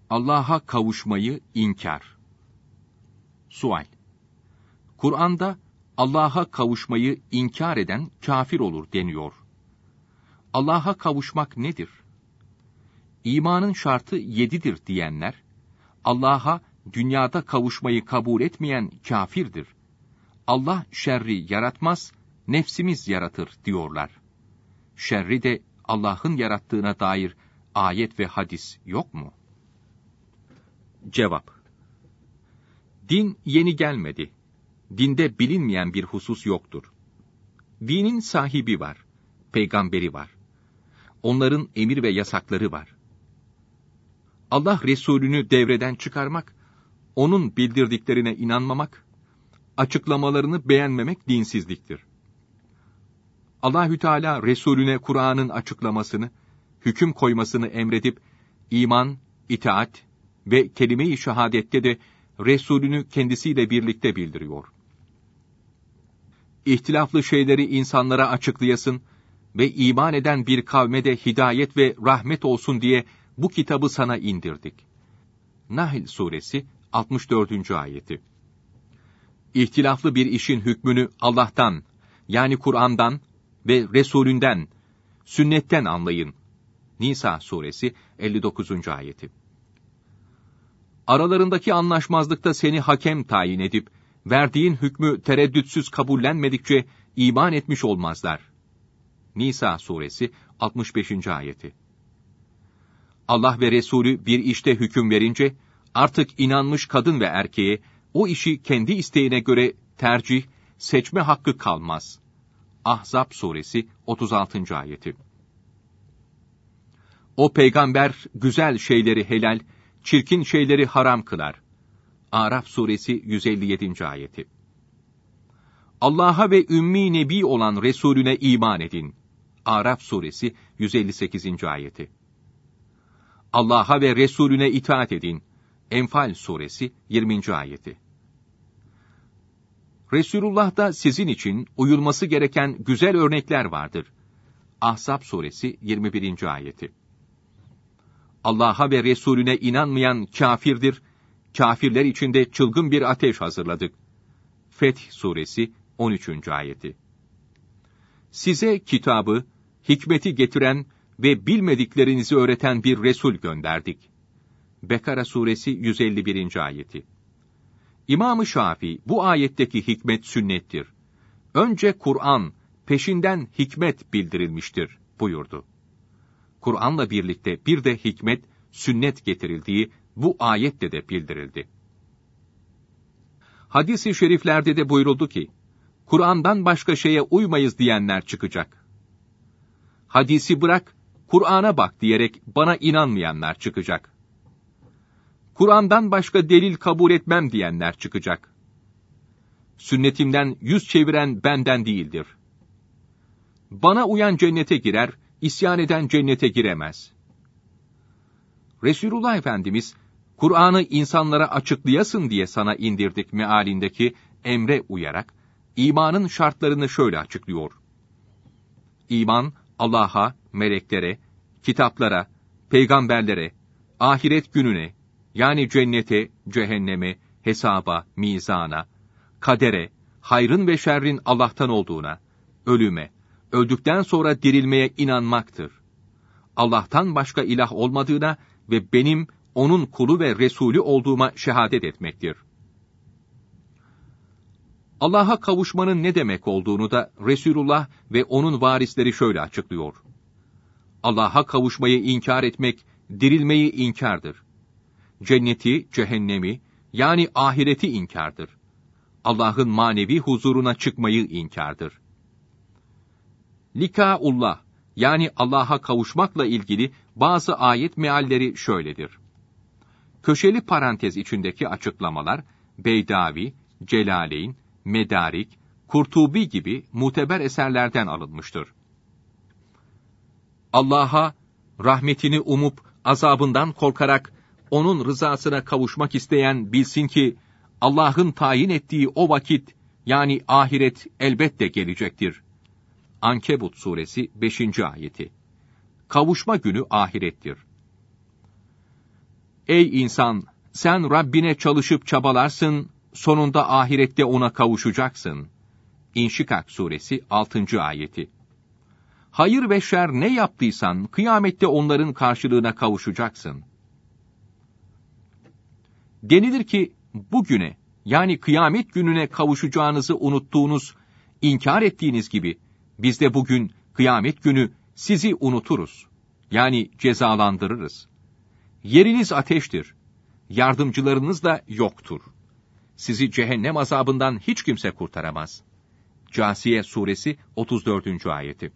Allah'a kavuşmayı inkar. Sual: Kur'an'da Allah'a kavuşmayı inkar eden kafir olur deniyor. Allah'a kavuşmak nedir? İmanın şartı 7'dir diyenler, Allah'a dünyada kavuşmayı kabul etmeyen kafirdir. Allah şerri yaratmaz, nefsimiz yaratır diyorlar. Şerri de Allah'ın yarattığına dair ayet ve hadis yok mu? Cevap: Din yeni gelmedi. Dinde bilinmeyen bir husus yoktur. Dinin sahibi var, peygamberi var. Onların emir ve yasakları var. Allah Resulünü devreden çıkarmak, onun bildirdiklerine inanmamak, açıklamalarını beğenmemek dinsizliktir. Allahü Teala Resulüne Kur'an'ın açıklamasını, hüküm koymasını emredip iman, itaat ve kelime-i şehadette de Resulünü kendisiyle birlikte bildiriyor. İhtilaflı şeyleri insanlara açıklayasın ve iman eden bir kavme de hidayet ve rahmet olsun diye bu kitabı sana indirdik. Nahl suresi 64. ayeti. İhtilaflı bir işin hükmünü Allah'tan, yani Kur'an'dan ve Resulünden, sünnetten anlayın. Nisa suresi 59. ayeti. Aralarındaki anlaşmazlıkta seni hakem tayin edip, verdiğin hükmü tereddütsüz kabullenmedikçe iman etmiş olmazlar. Nisa suresi 65. ayeti. Allah ve Resulü bir işte hüküm verince, artık inanmış kadın ve erkeğe, o işi kendi isteğine göre tercih, seçme hakkı kalmaz. Ahzab suresi 36. ayeti. O peygamber güzel şeyleri helal, çirkin şeyleri haram kılar. Araf suresi 157. ayeti. Allah'a ve ümmi nebi olan Resulüne iman edin. Araf suresi 158. ayeti. Allah'a ve Resulüne itaat edin. Enfal suresi 20. ayeti. Resulullah'ta sizin için uyulması gereken güzel örnekler vardır. Ahzab suresi 21. ayeti. Allah'a ve Resulüne inanmayan kâfirdir, kâfirler içinde çılgın bir ateş hazırladık. Feth suresi 13. ayeti. Size kitabı, hikmeti getiren ve bilmediklerinizi öğreten bir Resul gönderdik. Bekara suresi 151. ayeti. İmam-ı Şafii, bu ayetteki hikmet sünnettir. Önce Kur'an, peşinden hikmet bildirilmiştir buyurdu. Kur'an'la birlikte bir de hikmet, sünnet getirildiği bu ayette de bildirildi. Hadis-i şeriflerde de buyuruldu ki, Kur'an'dan başka şeye uymayız diyenler çıkacak. Hadisi bırak, Kur'an'a bak diyerek bana inanmayanlar çıkacak. Kur'an'dan başka delil kabul etmem diyenler çıkacak. Sünnetimden yüz çeviren benden değildir. Bana uyan cennete girer, isyan eden cennete giremez. Resulullah Efendimiz, Kur'an'ı insanlara açıklayasın diye sana indirdik mealindeki emre uyarak, imanın şartlarını şöyle açıklıyor. İman, Allah'a, meleklere, kitaplara, peygamberlere, ahiret gününe, yani cennete, cehenneme, hesaba, mizana, kadere, hayrın ve şerrin Allah'tan olduğuna, ölüme, öldükten sonra dirilmeye inanmaktır. Allah'tan başka ilah olmadığına ve benim onun kulu ve Resulü olduğuma şehadet etmektir. Allah'a kavuşmanın ne demek olduğunu da Resulullah ve onun varisleri şöyle açıklıyor. Allah'a kavuşmayı inkar etmek, dirilmeyi inkardır. Cenneti, cehennemi, yani ahireti inkardır. Allah'ın manevi huzuruna çıkmayı inkardır. Likaullah, yani Allah'a kavuşmakla ilgili bazı ayet mealleri şöyledir. Köşeli parantez içindeki açıklamalar, Beydavi, Celaleyn, Medarik, Kurtubi gibi muteber eserlerden alınmıştır. Allah'a, rahmetini umup, azabından korkarak, onun rızasına kavuşmak isteyen bilsin ki, Allah'ın tayin ettiği o vakit, yani ahiret elbette gelecektir. Ankebut suresi 5. ayeti. Kavuşma günü ahirettir. Ey insan! Sen Rabbine çalışıp çabalarsın, sonunda ahirette ona kavuşacaksın. İnşikak suresi 6. ayeti. Hayır ve şer ne yaptıysan, kıyamette onların karşılığına kavuşacaksın. Denilir ki, bugüne, yani kıyamet gününe kavuşacağınızı unuttuğunuz, inkar ettiğiniz gibi, biz de bugün, kıyamet günü, sizi unuturuz. Yani cezalandırırız. Yeriniz ateştir. Yardımcılarınız da yoktur. Sizi cehennem azabından hiç kimse kurtaramaz. Câsiye suresi 34. ayeti.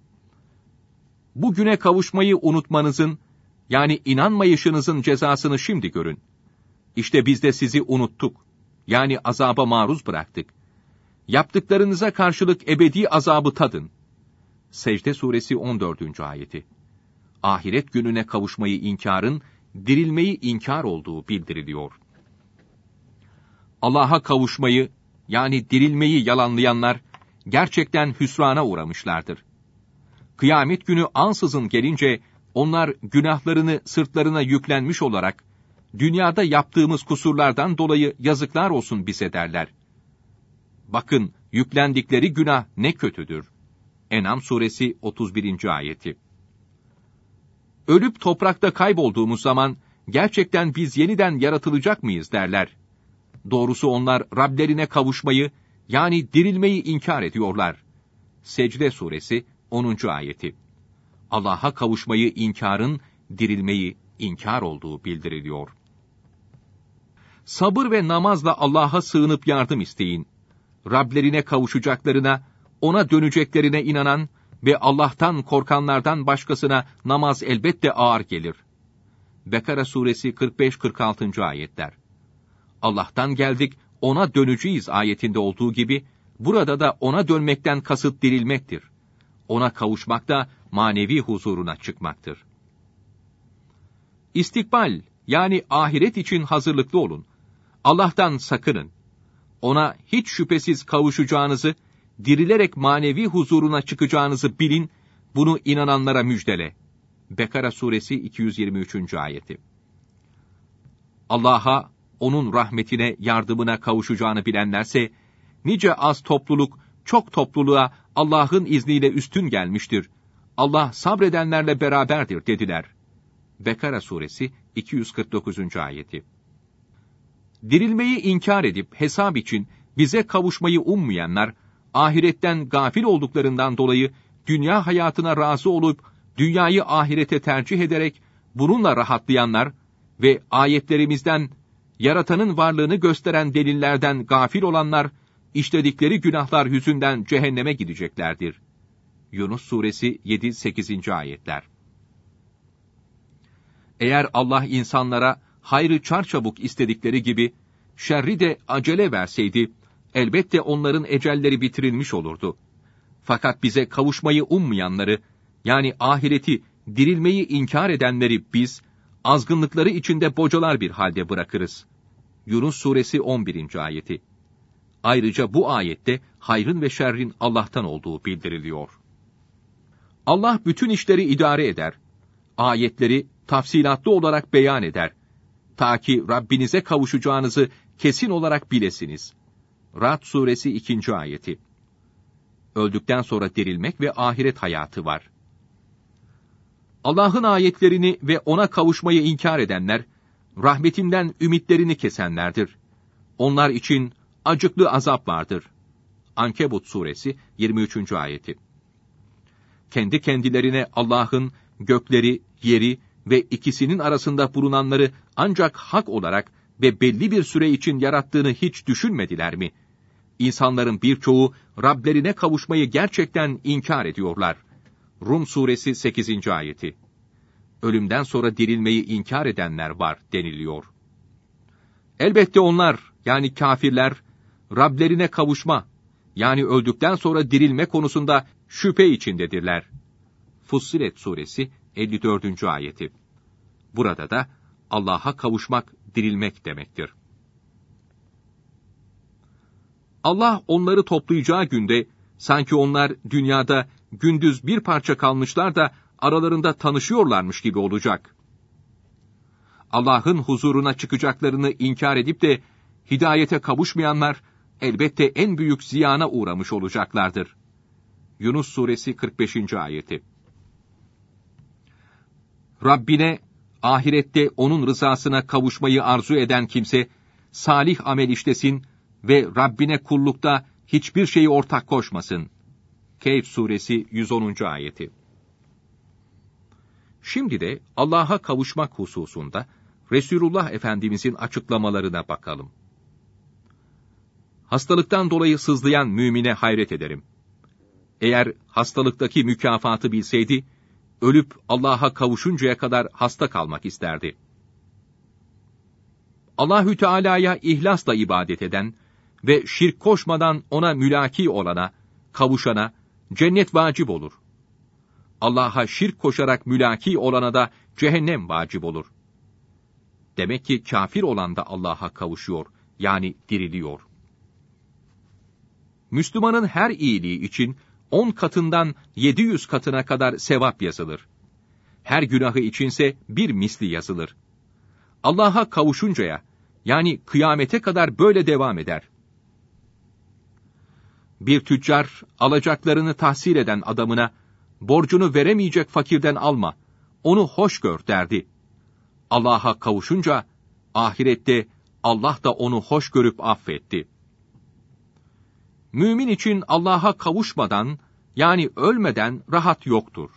Bugüne kavuşmayı unutmanızın, yani inanmayışınızın cezasını şimdi görün. İşte biz de sizi unuttuk. Yani azaba maruz bıraktık. Yaptıklarınıza karşılık ebedi azabı tadın. Secde suresi 14. ayeti. Ahiret gününe kavuşmayı inkarın, dirilmeyi inkar olduğu bildiriliyor. Allah'a kavuşmayı, yani dirilmeyi yalanlayanlar, gerçekten hüsrana uğramışlardır. Kıyamet günü ansızın gelince, onlar günahlarını sırtlarına yüklenmiş olarak, dünyada yaptığımız kusurlardan dolayı yazıklar olsun bize derler. Bakın, yüklendikleri günah ne kötüdür. En'am suresi 31. ayeti. Ölüp toprakta kaybolduğumuz zaman, gerçekten biz yeniden yaratılacak mıyız derler. Doğrusu onlar Rablerine kavuşmayı, yani dirilmeyi inkar ediyorlar. Secde suresi 10. ayeti. Allah'a kavuşmayı inkarın, dirilmeyi inkar olduğu bildiriliyor. Sabır ve namazla Allah'a sığınıp yardım isteyin. Rablerine kavuşacaklarına, ona döneceklerine inanan ve Allah'tan korkanlardan başkasına namaz elbette ağır gelir. Bekara suresi 45-46. ayetler. Allah'tan geldik, ona döneceğiz ayetinde olduğu gibi, burada da ona dönmekten kasıt dirilmektir. Ona kavuşmak da manevi huzuruna çıkmaktır. İstikbal, yani ahiret için hazırlıklı olun. Allah'tan sakının. Ona hiç şüphesiz kavuşacağınızı, dirilerek manevi huzuruna çıkacağınızı bilin, bunu inananlara müjdele. Bekara suresi 223. ayeti. Allah'a, onun rahmetine, yardımına kavuşacağını bilenlerse, nice az topluluk, çok topluluğa Allah'ın izniyle üstün gelmiştir. Allah sabredenlerle beraberdir dediler. Bekara suresi 249. ayeti. Dirilmeyi inkar edip hesap için bize kavuşmayı ummayanlar, ahiretten gafil olduklarından dolayı dünya hayatına razı olup dünyayı ahirete tercih ederek bununla rahatlayanlar ve ayetlerimizden, yaratanın varlığını gösteren delillerden gafil olanlar, işledikleri günahlar yüzünden cehenneme gideceklerdir. Yunus suresi 7-8. ayetler. Eğer Allah insanlara hayrı çarçabuk istedikleri gibi, şerri de acele verseydi, elbette onların ecelleri bitirilmiş olurdu. Fakat bize kavuşmayı ummayanları, yani ahireti, dirilmeyi inkar edenleri biz, azgınlıkları içinde bocalar bir halde bırakırız. Yunus suresi 11. ayeti. Ayrıca bu ayette hayrın ve şerrin Allah'tan olduğu bildiriliyor. Allah bütün işleri idare eder. Ayetleri tafsilatlı olarak beyan eder. Ta ki Rabbinize kavuşacağınızı kesin olarak bilesiniz. Ra'd suresi 2. ayeti. Öldükten sonra dirilmek ve ahiret hayatı var. Allah'ın ayetlerini ve ona kavuşmayı inkar edenler, rahmetinden ümitlerini kesenlerdir. Onlar için acıklı azap vardır. Ankebut suresi 23. ayeti. Kendi kendilerine Allah'ın gökleri, yeri ve ikisinin arasında bulunanları ancak hak olarak ve belli bir süre için yarattığını hiç düşünmediler mi? İnsanların birçoğu Rablerine kavuşmayı gerçekten inkar ediyorlar. Rum suresi 8. ayeti. Ölümden sonra dirilmeyi inkar edenler var deniliyor. Elbette onlar, yani kafirler, Rablerine kavuşma, yani öldükten sonra dirilme konusunda şüphe içindedirler. Fussilet suresi 54. ayeti. Burada da Allah'a kavuşmak, dirilmek demektir. Allah onları toplayacağı günde, sanki onlar dünyada gündüz bir parça kalmışlar da aralarında tanışıyorlarmış gibi olacak. Allah'ın huzuruna çıkacaklarını inkar edip de hidayete kavuşmayanlar, elbette en büyük ziyana uğramış olacaklardır. Yunus Suresi 45. ayeti. Rabbine, ahirette onun rızasına kavuşmayı arzu eden kimse, salih amel işlesin ve Rabbine kullukta hiçbir şeyi ortak koşmasın. Kehf Suresi 110. ayeti. Şimdi de Allah'a kavuşmak hususunda Resulullah Efendimizin açıklamalarına bakalım. Hastalıktan dolayı sızlayan mümine hayret ederim. Eğer hastalıktaki mükafatı bilseydi, ölüp Allah'a kavuşuncaya kadar hasta kalmak isterdi. Allahü Teala'ya ihlasla ibadet eden ve şirk koşmadan ona mülaki olana, kavuşana cennet vacip olur. Allah'a şirk koşarak mülaki olana da cehennem vacip olur. Demek ki kafir olan da Allah'a kavuşuyor, yani diriliyor. Müslümanın her iyiliği için 10 katından 700 katına kadar sevap yazılır. Her günahı içinse bir misli yazılır. Allah'a kavuşuncaya, yani kıyamete kadar böyle devam eder. Bir tüccar, alacaklarını tahsil eden adamına, borcunu veremeyecek fakirden alma, onu hoş gör derdi. Allah'a kavuşunca, ahirette Allah da onu hoş görüp affetti. Mümin için Allah'a kavuşmadan, yani ölmeden rahat yoktur.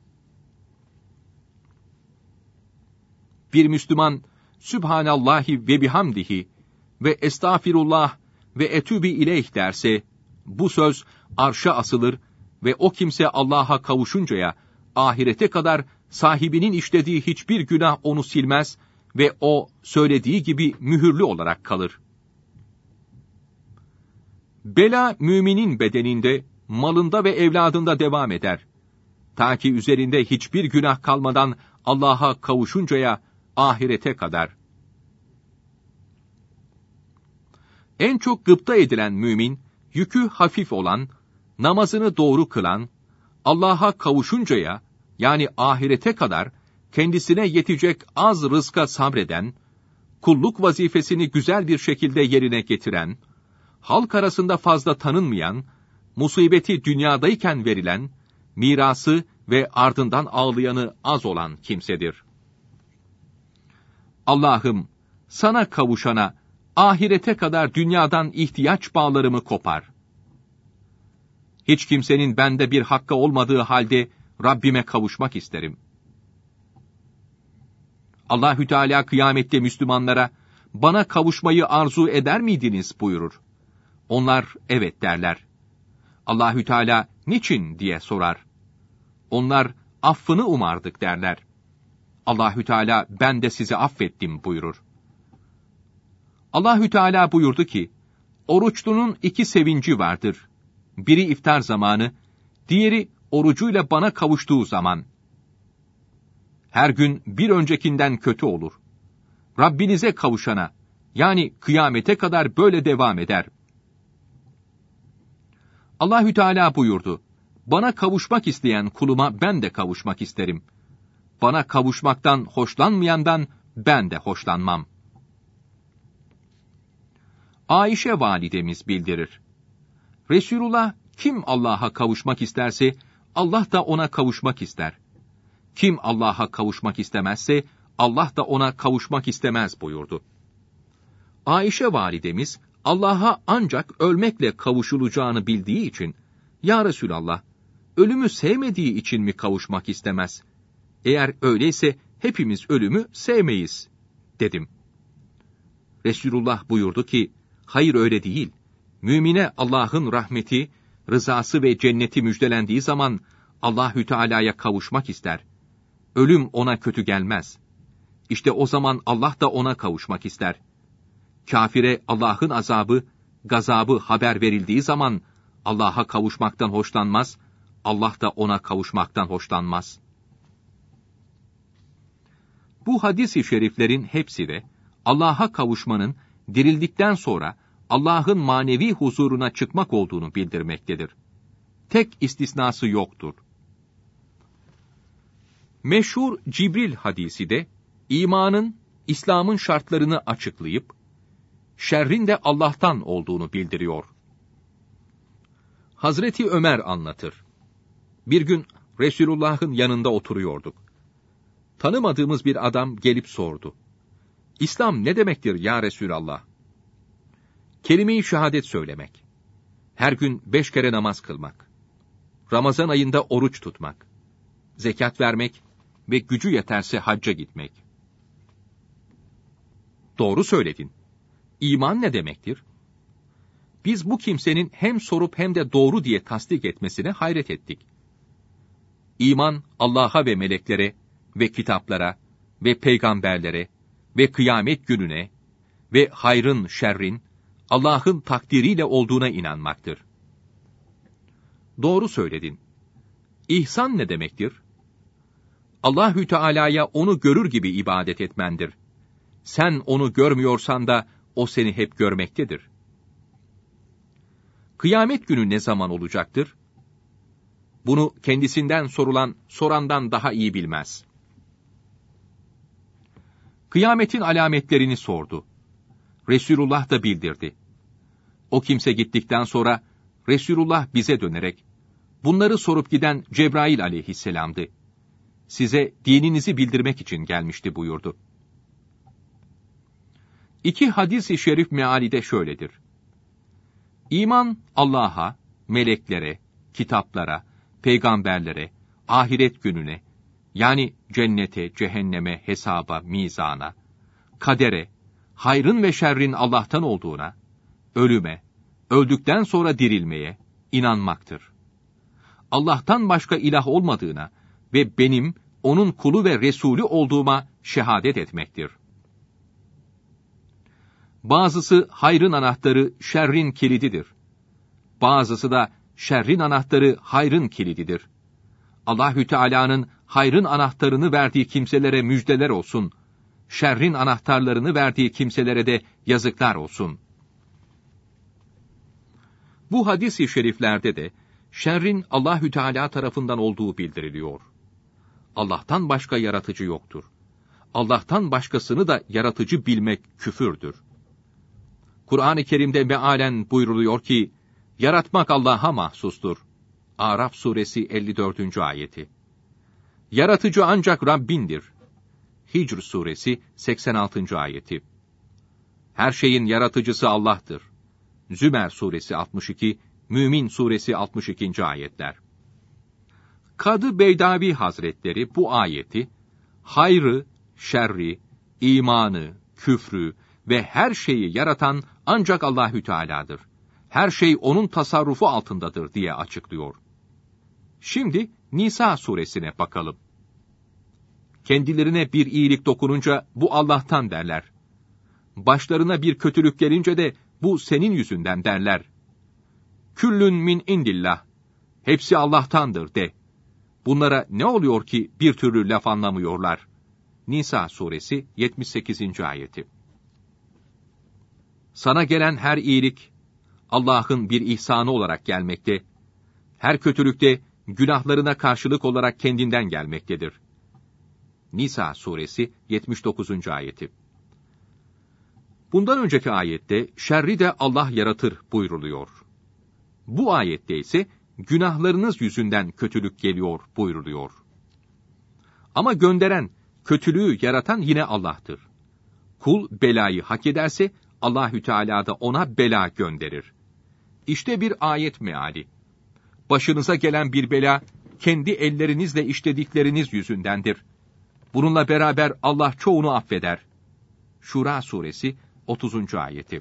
Bir Müslüman, Sübhanallahi ve bihamdihi ve estağfirullah ve etûbü ileyh derse, bu söz arşa asılır ve o kimse Allah'a kavuşuncaya, ahirete kadar sahibinin işlediği hiçbir günah onu silmez ve o söylediği gibi mühürlü olarak kalır. Bela müminin bedeninde, malında ve evladında devam eder. Ta ki üzerinde hiçbir günah kalmadan Allah'a kavuşuncaya, ahirete kadar. En çok gıpta edilen mümin, yükü hafif olan, namazını doğru kılan, Allah'a kavuşuncaya, yani ahirete kadar, kendisine yetecek az rızka sabreden, kulluk vazifesini güzel bir şekilde yerine getiren, halk arasında fazla tanınmayan, musibeti dünyadayken verilen, mirası ve ardından ağlayanı az olan kimsedir. Allah'ım, sana kavuşana, ahirete kadar dünyadan ihtiyaç bağlarımı kopar. Hiç kimsenin bende bir hakkı olmadığı halde Rabbime kavuşmak isterim. Allahü Teala kıyamette Müslümanlara, bana kavuşmayı arzu eder miydiniz buyurur. Onlar evet derler. Allahü Teala niçin diye sorar. Onlar affını umardık derler. Allahü Teala ben de sizi affettim buyurur. Allahü Teala buyurdu ki, oruçlunun 2 sevinci vardır. Biri iftar zamanı, diğeri orucuyla bana kavuştuğu zaman. Her gün bir öncekinden kötü olur. Rabbinize kavuşana, yani kıyamete kadar böyle devam eder. Allahü Teala buyurdu, bana kavuşmak isteyen kuluma ben de kavuşmak isterim. Bana kavuşmaktan hoşlanmayandan ben de hoşlanmam. Ayşe validemiz bildirir. Resulullah, kim Allah'a kavuşmak isterse, Allah da ona kavuşmak ister. Kim Allah'a kavuşmak istemezse, Allah da ona kavuşmak istemez buyurdu. Ayşe validemiz, Allah'a ancak ölmekle kavuşulacağını bildiği için, Ya Resulallah, ölümü sevmediği için mi kavuşmak istemez? Eğer öyleyse hepimiz ölümü sevmeyiz, dedim. Resulullah buyurdu ki, hayır öyle değil. Mümine Allah'ın rahmeti, rızası ve cenneti müjdelendiği zaman Allahü Teala'ya kavuşmak ister. Ölüm ona kötü gelmez. İşte o zaman Allah da ona kavuşmak ister. Kafire Allah'ın azabı, gazabı haber verildiği zaman Allah'a kavuşmaktan hoşlanmaz, Allah da ona kavuşmaktan hoşlanmaz. Bu hadis-i şeriflerin hepsi de Allah'a kavuşmanın dirildikten sonra Allah'ın manevi huzuruna çıkmak olduğunu bildirmektedir. Tek istisnası yoktur. Meşhur Cibril hadisi de imanın İslam'ın şartlarını açıklayıp, şerrin de Allah'tan olduğunu bildiriyor. Hazreti Ömer anlatır. Bir gün Resulullah'ın yanında oturuyorduk. Tanımadığımız bir adam gelip sordu. İslam ne demektir ya Resulallah? Kelime-i şehadet söylemek. Her gün 5 kere namaz kılmak. Ramazan ayında oruç tutmak. Zekat vermek ve gücü yeterse hacca gitmek. Doğru söyledin. İman ne demektir? Biz bu kimsenin hem sorup hem de doğru diye tasdik etmesine hayret ettik. İman, Allah'a ve meleklere ve kitaplara ve peygamberlere ve kıyamet gününe ve hayrın, şerrin, Allah'ın takdiriyle olduğuna inanmaktır. Doğru söyledin. İhsan ne demektir? Allahü Teala'ya onu görür gibi ibadet etmendir. Sen onu görmüyorsan da o seni hep görmektedir. Kıyamet günü ne zaman olacaktır? Bunu kendisinden sorulan, sorandan daha iyi bilmez. Kıyametin alametlerini sordu. Resulullah da bildirdi. O kimse gittikten sonra Resulullah bize dönerek, bunları sorup giden Cebrail aleyhisselam'dı. Size dininizi bildirmek için gelmişti buyurdu. 2 hadis-i şerif meali de şöyledir. İman, Allah'a, meleklere, kitaplara, peygamberlere, ahiret gününe, yani cennete, cehenneme, hesaba, mizana, kadere, hayrın ve şerrin Allah'tan olduğuna, ölüme, öldükten sonra dirilmeye inanmaktır. Allah'tan başka ilah olmadığına ve benim onun kulu ve Resulü olduğuma şehadet etmektir. Bazısı hayrın anahtarı şerrin kilididir. Bazısı da şerrin anahtarı hayrın kilididir. Allahü Teala'nın hayrın anahtarını verdiği kimselere müjdeler olsun. Şerrin anahtarlarını verdiği kimselere de yazıklar olsun. Bu hadis-i şeriflerde de şerrin Allahü Teala tarafından olduğu bildiriliyor. Allah'tan başka yaratıcı yoktur. Allah'tan başkasını da yaratıcı bilmek küfürdür. Kur'an-ı Kerim'de mealen buyruluyor ki, yaratmak Allah'a mahsustur. Araf suresi 54. ayeti. Yaratıcı ancak Rabbindir. Hicr suresi 86. ayeti. Her şeyin yaratıcısı Allah'tır. Zümer suresi 62, Mümin suresi 62. ayetler. Kadı Beydavi Hazretleri bu ayeti, hayrı, şerri, imanı, küfrü ve her şeyi yaratan ancak Allahü Teala'dır. Her şey onun tasarrufu altındadır diye açıklıyor. Şimdi Nisa suresine bakalım. Kendilerine bir iyilik dokununca bu Allah'tan derler. Başlarına bir kötülük gelince de bu senin yüzünden derler. Küllün min indillah. Hepsi Allah'tandır de. Bunlara ne oluyor ki bir türlü laf anlamıyorlar? Nisa suresi 78. ayeti. Sana gelen her iyilik Allah'ın bir ihsanı olarak gelmekte, her kötülükte günahlarına karşılık olarak kendinden gelmektedir. Nisa suresi 79. ayeti. Bundan önceki ayette şerri de Allah yaratır buyruluyor. Bu ayette ise günahlarınız yüzünden kötülük geliyor buyruluyor. Ama gönderen, kötülüğü yaratan yine Allah'tır. Kul belayı hak ederse Allahü Teala da ona bela gönderir. İşte bir ayet meali. Başınıza gelen bir bela kendi ellerinizle işledikleriniz yüzündendir. Bununla beraber Allah çoğunu affeder. Şura suresi 30. ayeti.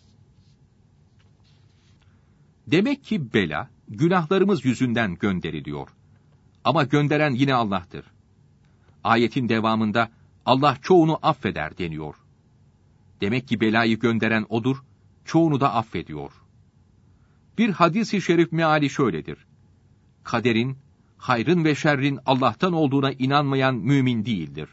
Demek ki bela günahlarımız yüzünden gönderiliyor. Ama gönderen yine Allah'tır. Ayetin devamında Allah çoğunu affeder deniyor. Demek ki belayı gönderen odur, çoğunu da affediyor. Bir hadis-i şerif meali şöyledir. Kaderin, hayrın ve şerrin Allah'tan olduğuna inanmayan mümin değildir.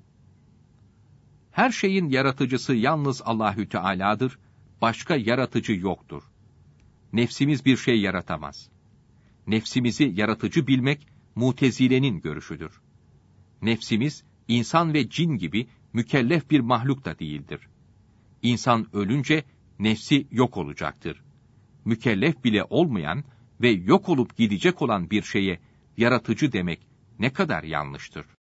Her şeyin yaratıcısı yalnız Allahü Teala'dır, başka yaratıcı yoktur. Nefsimiz bir şey yaratamaz. Nefsimizi yaratıcı bilmek, Mutezile'nin görüşüdür. Nefsimiz, insan ve cin gibi mükellef bir mahluk da değildir. İnsan ölünce nefsi yok olacaktır. Mükellef bile olmayan ve yok olup gidecek olan bir şeye yaratıcı demek ne kadar yanlıştır.